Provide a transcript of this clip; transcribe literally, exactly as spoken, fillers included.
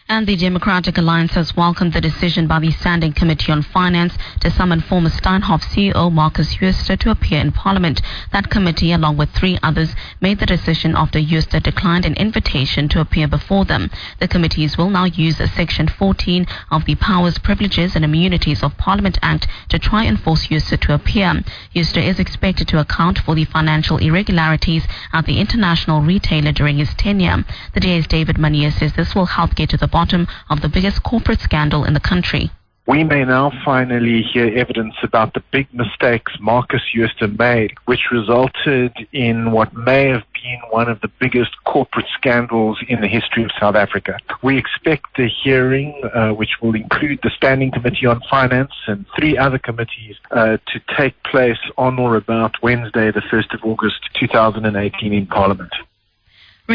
And the Democratic Alliance has welcomed the decision by the Standing Committee on Finance to summon former Steinhoff C E O Marcus Jooste to appear in Parliament. That committee, along with three others, made the decision after Jooste declined an invitation to appear before them. The committees will now use Section fourteen of the Powers, Privileges and Immunities of Parliament Act to try and force Jooste to appear. Jooste is expected to account for the financial irregularities at the international retailer during his tenure. The D A's David Mania says this will help get to the bottom of the biggest corporate scandal in the country. We may now finally hear evidence about the big mistakes Marcus Jooste made, which resulted in what may have been one of the biggest corporate scandals in the history of South Africa. We expect the hearing, uh, which will include the Standing Committee on Finance and three other committees, uh, to take place on or about Wednesday, the first of August two thousand eighteen in Parliament.